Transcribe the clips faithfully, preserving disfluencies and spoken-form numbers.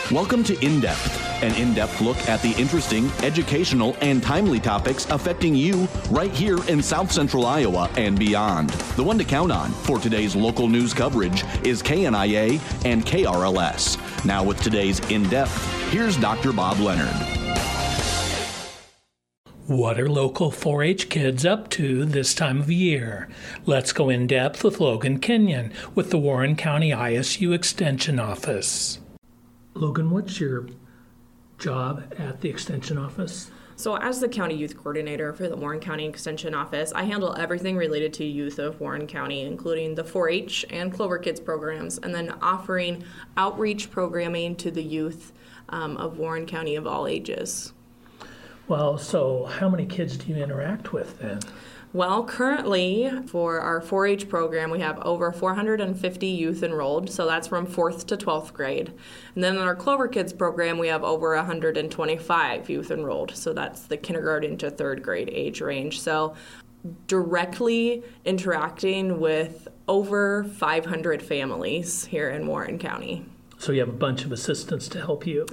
Welcome to In Depth, an in-depth look at the interesting, educational, and timely topics affecting you right here in South Central Iowa and beyond. The one to count on for today's local news coverage is K N I A and K R L S. Now with today's In Depth, here's Doctor Bob Leonard. What are local four H kids up to this time of year? Let's go in depth with Logan Kenyon with the Warren County I S U Extension Office. Logan, what's your job at the Extension Office? So as the County Youth Coordinator for the Warren County Extension Office, I handle everything related to youth of Warren County, including the four H and Clover Kids programs, and then offering outreach programming to the youth um, of Warren County of all ages. Well, so how many kids do you interact with then? Well, currently for our four H program, we have over four hundred fifty youth enrolled, so that's from fourth to twelfth grade. And then in our Clover Kids program, we have over one hundred twenty-five youth enrolled, so that's the kindergarten to third grade age range. So directly interacting with over five hundred families here in Warren County. So you have a bunch of assistants to help you.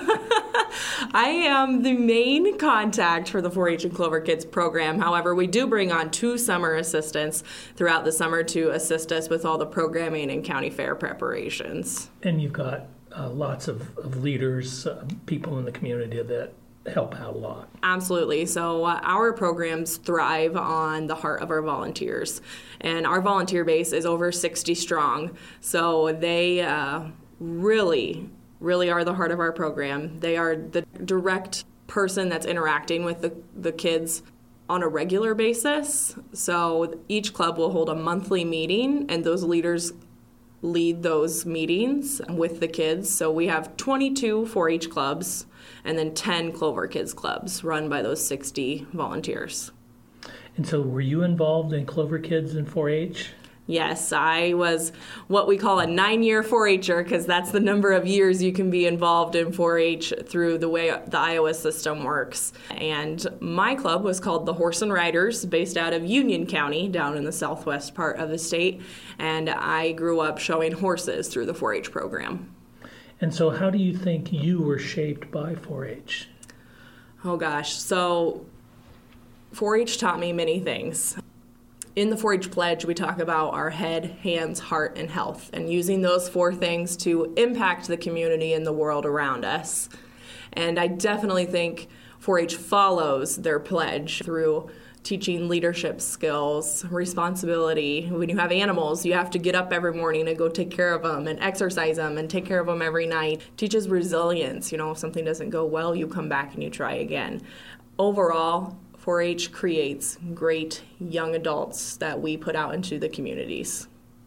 I am the main contact for the four H and Clover Kids program. However, we do bring on two summer assistants throughout the summer to assist us with all the programming and county fair preparations. And you've got uh, lots of, of leaders, uh, people in the community that help out a lot. Absolutely. So uh, our programs thrive on the heart of our volunteers. And our volunteer base is over sixty strong. So they uh, really... really are the heart of our program. They are the direct person that's interacting with the, the kids on a regular basis. So each club will hold a monthly meeting, and those leaders lead those meetings with the kids. So we have twenty-two four H clubs and then ten Clover Kids clubs run by those sixty volunteers. And so were you involved in Clover Kids and four H? Yes, I was what we call a nine-year four H-er because that's the number of years you can be involved in four H through the way the Iowa system works. And my club was called the Horse and Riders, based out of Union County, down in the southwest part of the state. And I grew up showing horses through the four H program. And so how do you think you were shaped by four H? Oh, gosh. So four H taught me many things. In the four H pledge, we talk about our head, hands, heart, and health, and using those four things to impact the community and the world around us. And I definitely think four H follows their pledge through teaching leadership skills, responsibility. When you have animals, you have to get up every morning and go take care of them and exercise them and take care of them every night. Teaches resilience. You know, if something doesn't go well, you come back and you try again. Overall, four H creates great young adults that we put out into the communities.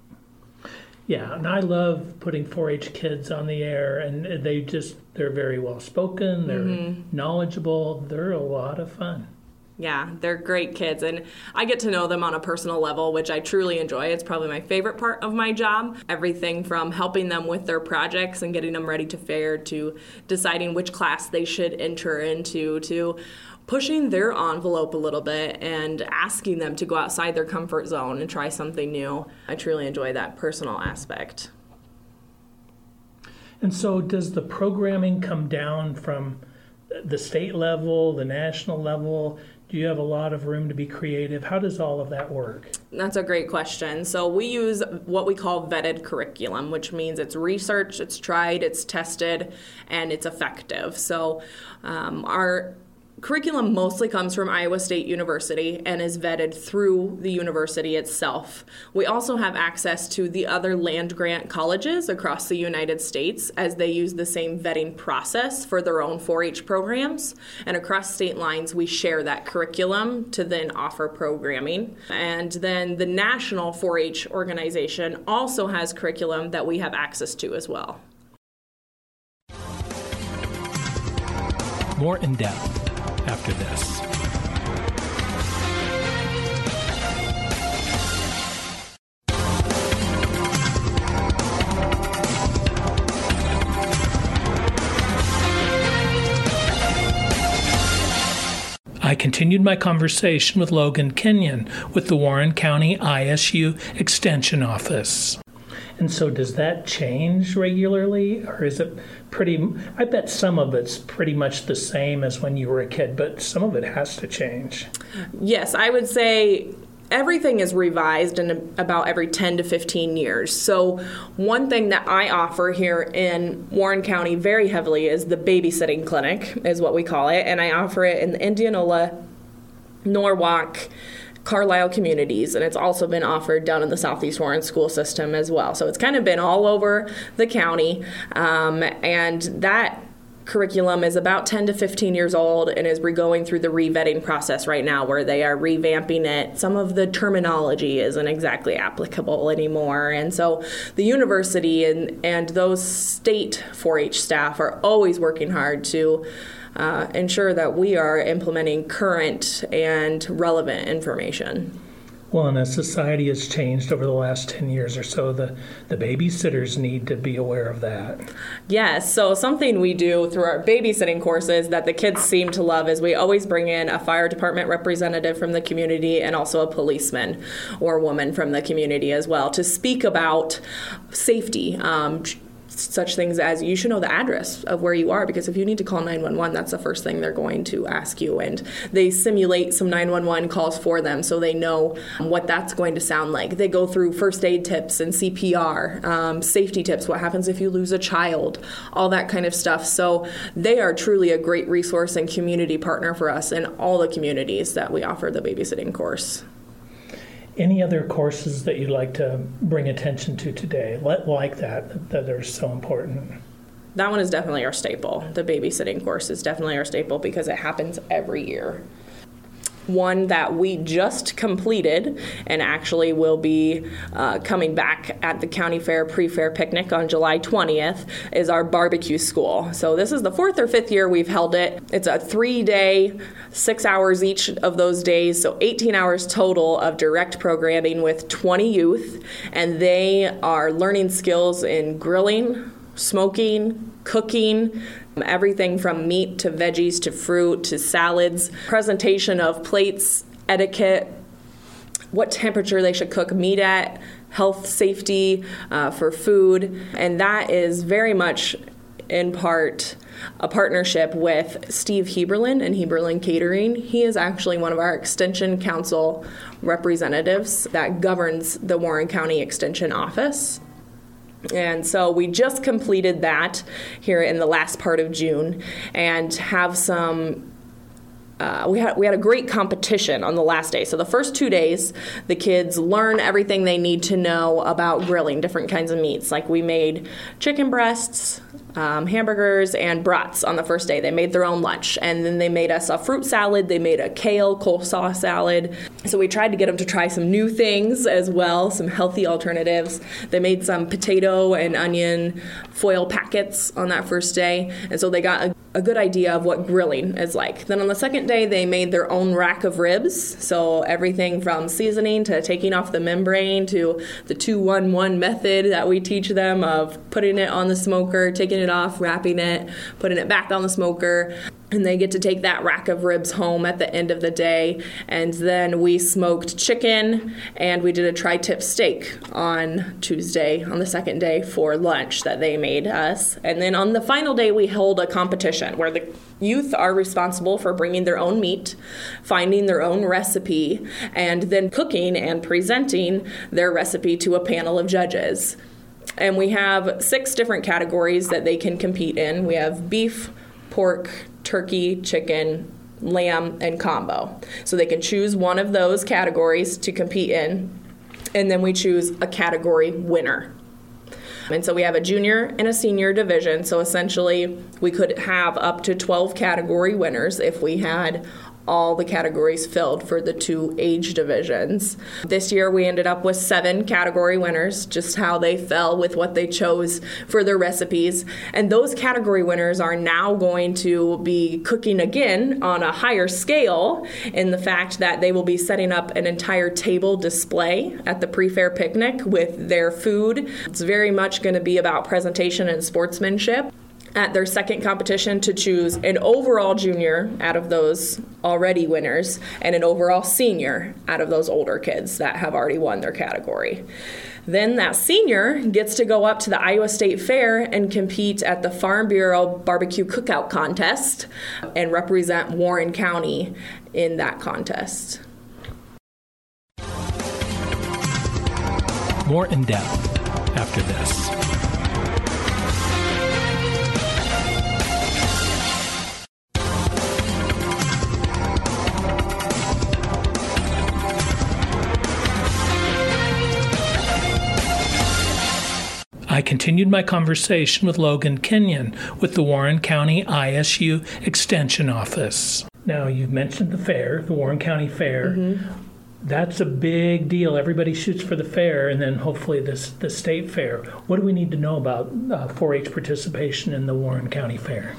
Yeah, and I love putting four H kids on the air, and they just, they're very well spoken, they're mm-hmm. knowledgeable, they're a lot of fun. Yeah, they're great kids, and I get to know them on a personal level, which I truly enjoy. It's probably my favorite part of my job. Everything from helping them with their projects and getting them ready to fair, to deciding which class they should enter into, to pushing their envelope a little bit and asking them to go outside their comfort zone and try something new. I truly enjoy that personal aspect. And so does the programming come down from the state level, the national level? Do you have a lot of room to be creative? How does all of that work? That's a great question. So we use what we call vetted curriculum, which means it's researched, it's tried, it's tested, and it's effective. So um, our curriculum mostly comes from Iowa State University and is vetted through the university itself. We also have access to the other land-grant colleges across the United States, as they use the same vetting process for their own four H programs. And across state lines, we share that curriculum to then offer programming. And then the National four H organization also has curriculum that we have access to as well. More in depth after this. I continued my conversation with Logan Kenyon with the Warren County I S U Extension Office. And so does that change regularly, or is it pretty, I bet some of it's pretty much the same as when you were a kid, but some of it has to change. Yes, I would say everything is revised in about every ten to fifteen years. So one thing that I offer here in Warren County very heavily is the babysitting clinic, is what we call it. And I offer it in the Indianola, Norwalk, Carlisle communities, and it's also been offered down in the Southeast Warren school system as well. So it's kind of been all over the county, um, and that curriculum is about ten to fifteen years old and is going through the re-vetting process right now, where they are revamping it. Some of the terminology isn't exactly applicable anymore, and so the university and, and those state four H staff are always working hard to Uh, ensure that we are implementing current and relevant information. Well, and as society has changed over the last ten years or so, the, the babysitters need to be aware of that. Yes, so something we do through our babysitting courses that the kids seem to love is we always bring in a fire department representative from the community and also a policeman or woman from the community as well to speak about safety. Um, such things as you should know the address of where you are, because if you need to call nine one one, that's the first thing they're going to ask you. And they simulate some nine one one calls for them so they know what that's going to sound like. They go through first aid tips and C P R, um, safety tips, what happens if you lose a child, all that kind of stuff. So they are truly a great resource and community partner for us in all the communities that we offer the babysitting course. Any other courses that you'd like to bring attention to today, like that, that are so important? That one is definitely our staple. The babysitting course is definitely our staple because it happens every year. One that we just completed and actually will be uh, coming back at the County Fair Pre-Fair Picnic on July twentieth is our barbecue school. So this is the fourth or fifth year we've held it. It's a three-day, six hours each of those days, so eighteen hours total of direct programming with twenty youth, and they are learning skills in grilling, smoking, cooking, everything from meat to veggies to fruit to salads, presentation of plates, etiquette, what temperature they should cook meat at, health safety uh, for food, and that is very much in part a partnership with Steve Heberlin and Heberlin Catering. He is actually one of our Extension Council representatives that governs the Warren County Extension Office. And so we just completed that here in the last part of June and have some Uh, we had we had a great competition on the last day. So the first two days, the kids learn everything they need to know about grilling different kinds of meats. Like we made chicken breasts, um, hamburgers, and brats on the first day. They made their own lunch. And then they made us a fruit salad. They made a kale coleslaw salad. So we tried to get them to try some new things as well, some healthy alternatives. They made some potato and onion foil packets on that first day. And so they got a a good idea of what grilling is like. Then on the second day, they made their own rack of ribs. So everything from seasoning to taking off the membrane to the two one one method that we teach them of putting it on the smoker, taking it off, wrapping it, putting it back on the smoker. And they get to take that rack of ribs home at the end of the day. And then we smoked chicken and we did a tri-tip steak on Tuesday, on the second day for lunch that they made us. And then on the final day, we held a competition where the youth are responsible for bringing their own meat, finding their own recipe, and then cooking and presenting their recipe to a panel of judges. And we have six different categories that they can compete in. We have beef, pork, turkey, chicken, lamb, and combo. So they can choose one of those categories to compete in, and then we choose a category winner. And so we have a junior and a senior division, so essentially we could have up to twelve category winners if we had all the categories filled for the two age divisions. This year we ended up with seven category winners, just how they fell with what they chose for their recipes. And those category winners are now going to be cooking again on a higher scale in the fact that they will be setting up an entire table display at the pre-fair picnic with their food. It's very much going to be about presentation and sportsmanship. at their second competition to choose an overall junior out of those already winners and an overall senior out of those older kids that have already won their category. Then that senior gets to go up to the Iowa State Fair and compete at the Farm Bureau Barbecue Cookout Contest and represent Warren County in that contest. More in depth after this. I continued my conversation with Logan Kenyon with the Warren County I S U Extension Office. Now, you've mentioned the fair, the Warren County Fair. Mm-hmm. That's a big deal. Everybody shoots for the fair, and then hopefully this the state fair. What do we need to know about uh, four H participation in the Warren County Fair?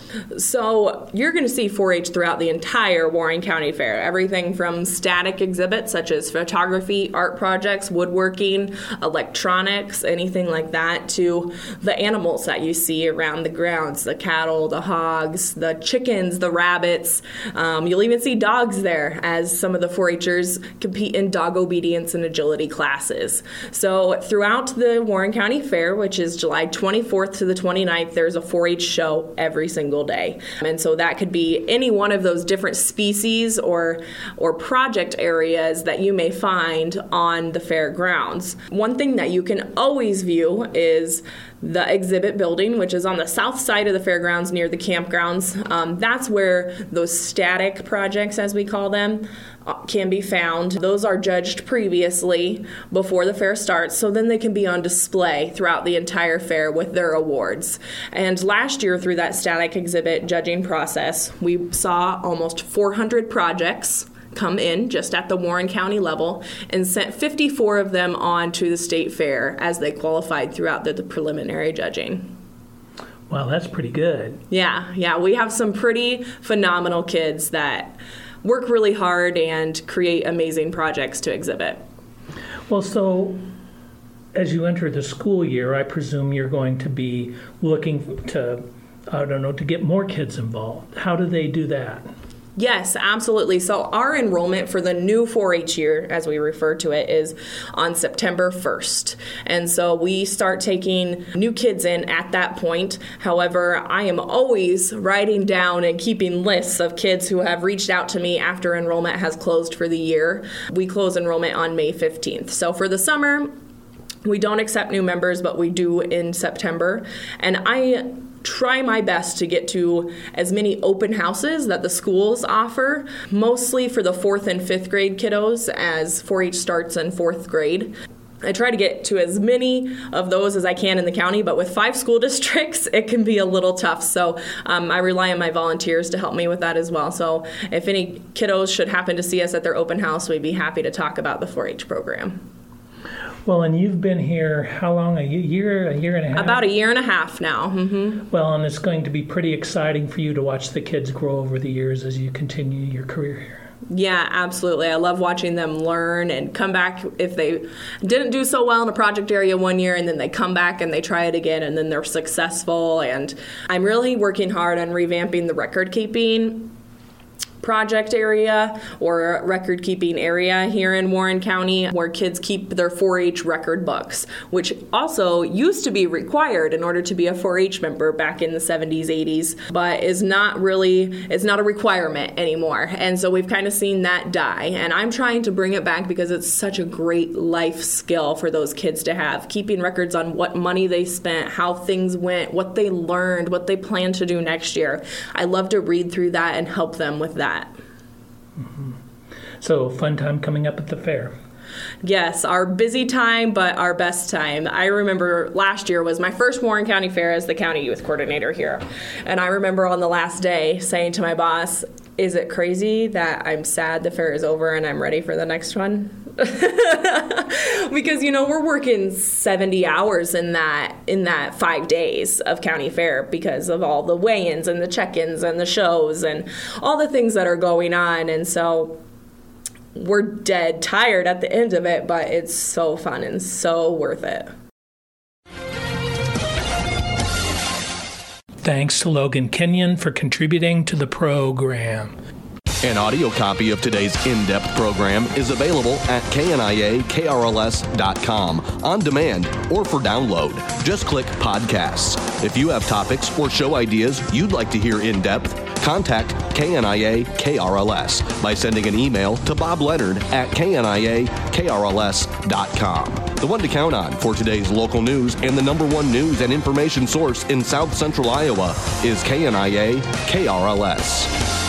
So you're going to see four H throughout the entire Warren County Fair. Everything from static exhibits such as photography, art projects, woodworking, electronics, anything like that, to the animals that you see around the grounds, the cattle, the hogs, the chickens, the rabbits. Um, you'll even see dogs there as some of the four H'ers compete in dog obedience and agility classes. So throughout the Warren County Fair, which is July twenty-fourth to the twenty-ninth, there's a four H show every single day. And so that could be any one of those different species or or project areas that you may find on the fairgrounds. One thing that you can always view is the exhibit building, which is on the south side of the fairgrounds near the campgrounds. Um, that's where those static projects, as we call them, can be found. Those are judged previously before the fair starts, so then they can be on display throughout the entire fair with their awards. And last year, through that static exhibit judging process, we saw almost four hundred projects come in just at the Warren County level and sent fifty-four of them on to the state fair as they qualified throughout the, the preliminary judging. Wow, that's pretty good. Yeah, yeah, we have some pretty phenomenal kids that work really hard and create amazing projects to exhibit. Well, so as you enter the school year, I presume you're going to be looking to, I don't know, to get more kids involved. How do they do that? Yes, absolutely. So our enrollment for the new four H year, as we refer to it, is on September first. And so we start taking new kids in at that point. However, I am always writing down and keeping lists of kids who have reached out to me after enrollment has closed for the year. We close enrollment on May fifteenth. So for the summer, we don't accept new members, but we do in September. And I try my best to get to as many open houses that the schools offer, mostly for the fourth and fifth grade kiddos, as four H starts in fourth grade. I try to get to as many of those as I can in the county, but with five school districts, it can be a little tough. So um, I rely on my volunteers to help me with that as well. So if any kiddos should happen to see us at their open house, we'd be happy to talk about the four H program. Well, and you've been here how long? A year, a year and a half? About a year and a half now. Mm-hmm. Well, and it's going to be pretty exciting for you to watch the kids grow over the years as you continue your career here. Yeah, absolutely. I love watching them learn and come back if they didn't do so well in a project area one year, and then they come back and they try it again, and then they're successful. And I'm really working hard on revamping the record keeping project area or record keeping area here in Warren County, where kids keep their four H record books, which also used to be required in order to be a four H member back in the seventies, eighties, but is not really, it's not a requirement anymore. And so we've kind of seen that die. And I'm trying to bring it back because it's such a great life skill for those kids to have, keeping records on what money they spent, how things went, what they learned, what they plan to do next year. I love to read through that and help them with that. Mm-hmm. So, fun time coming up at the fair. Yes, our busy time, but our best time. I remember last year was my first Warren County Fair as the county youth coordinator here. And I remember on the last day saying to my boss, is it crazy that I'm sad the fair is over and I'm ready for the next one? Because, you know, we're working seventy hours in that in that five days of county fair because of all the weigh-ins and the check-ins and the shows and all the things that are going on. And so we're dead tired at the end of it, but it's so fun and so worth it. Thanks to Logan Kenyon for contributing to the program. An audio copy of today's in-depth program is available at K N I A K R L S dot com on demand or for download. Just click podcasts. If you have topics or show ideas you'd like to hear in depth, contact K N I A K R L S by sending an email to Bob Leonard at K N I A K R L S dot com. The one to count on for today's local news and the number one news and information source in South Central Iowa is K N I A K R L S.